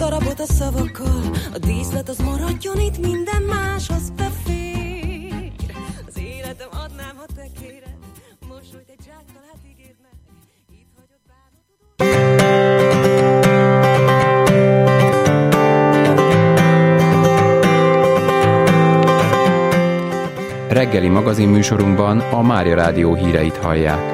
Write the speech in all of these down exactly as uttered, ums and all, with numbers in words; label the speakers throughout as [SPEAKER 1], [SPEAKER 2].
[SPEAKER 1] darabot a szavakkal, a díszlet az maradjon itt, minden más az befér. Az életem adnám, ha te kéred, mosolyt egy zsákkal, hát ígérd meg, itt hagyod bárna tudod.
[SPEAKER 2] Reggeli magazinműsorunkban a Mária Rádió híreit hallják.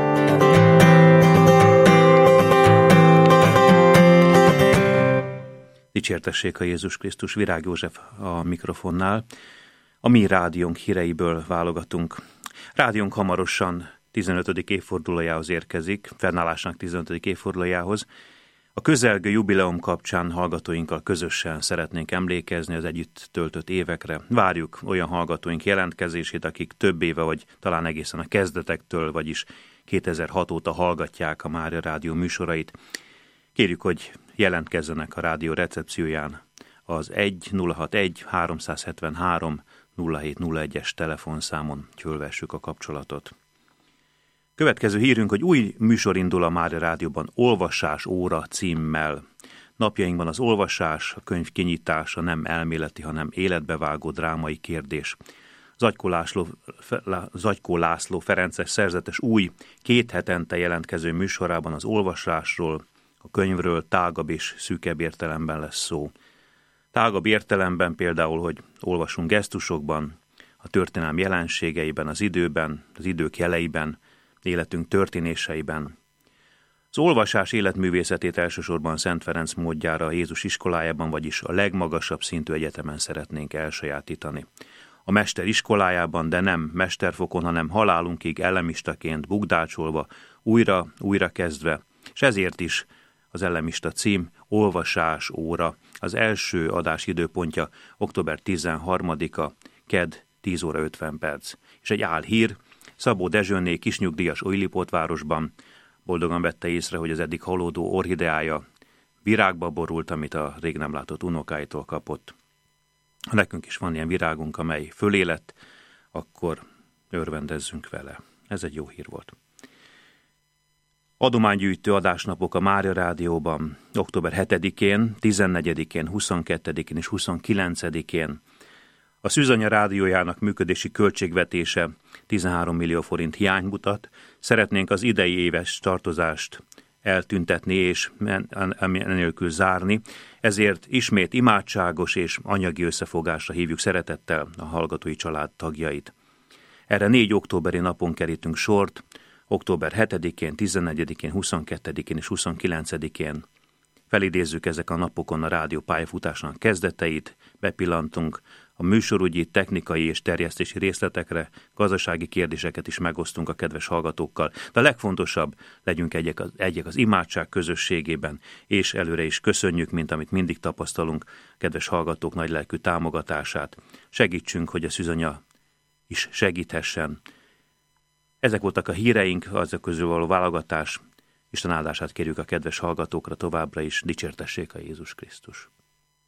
[SPEAKER 3] Dicsértessék a Jézus Krisztus, Virág József a mikrofonnál. A mi rádiónk híreiből válogatunk. Rádiónk hamarosan tizenötödik évfordulójához érkezik, fennállásának tizenötödik évfordulójához. A közelgő jubileum kapcsán hallgatóinkkal közösen szeretnénk emlékezni az együtt töltött évekre. Várjuk olyan hallgatóink jelentkezését, akik több éve, vagy talán egészen a kezdetektől, vagyis kétezer-hat óta hallgatják a Mária Rádió műsorait. Kérjük, hogy jelentkezzenek a rádió recepcióján az egy nulla hat egy háromszázhetvenhárom nulla hét nulla egyes telefonszámon, fölvessük a kapcsolatot. Következő hírünk, hogy új műsor indul a Mária Rádióban, Olvasás óra címmel. Napjainkban az olvasás, a könyv kinyitása nem elméleti, hanem életbevágó drámai kérdés. Zagykó László, Zagykó László Ferences szerzetes új, két hetente jelentkező műsorában az olvasásról, a könyvről tágabb és szűkebb értelemben lesz szó. Tágabb értelemben például, hogy olvasunk gesztusokban, a történelem jelenségeiben, az időben, az idők jeleiben, életünk történéseiben. Az olvasás életművészetét elsősorban Szent Ferenc módjára a Jézus iskolájában, vagyis a legmagasabb szintű egyetemen szeretnénk elsajátítani. A mester iskolájában, de nem mesterfokon, hanem halálunkig ellemistaként bukdácsolva, újra, újra kezdve, és ezért is az ellemista cím Olvasás óra. Az első adás időpontja október tizenharmadika, kedd tíz óra ötven perc. És egy álhír, Szabó Dezsőné kisnyugdíjas Újlipótvárosban boldogan vette észre, hogy az eddig halódó orhideája virágba borult, amit a rég nem látott unokáitól kapott. Ha nekünk is van ilyen virágunk, amely fölé lett, akkor örvendezzünk vele. Ez egy jó hír volt. Adománygyűjtő adásnapok a Mária Rádióban október hetedikén, tizennegyedikén, huszonkettedikén és huszonkilencedikén. A Szűzanya rádiójának működési költségvetése tizenhárom millió forint hiány mutat. Szeretnénk az idei éves tartozást eltüntetni és enélkül zárni, ezért ismét imádságos és anyagi összefogásra hívjuk szeretettel a hallgatói család tagjait. Erre négy októberi napon kerítünk sort, október hetedikén, tizennegyedikén, huszonkettedikén és huszonkilencedikén. Felidézzük ezek a napokon a rádió pályafutásának kezdeteit, bepillantunk a műsorügyi, technikai és terjesztési részletekre, gazdasági kérdéseket is megosztunk a kedves hallgatókkal, de a legfontosabb, legyünk egyek az, egyek az imádság közösségében, és előre is köszönjük, mint amit mindig tapasztalunk, kedves hallgatók nagylelkű támogatását. Segítsünk, hogy a Szűzanya is segíthessen. Ezek voltak a híreink, azok közül való válogatás. Isten áldását kérjük a kedves hallgatókra továbbra is, dicsértessék a Jézus Krisztus.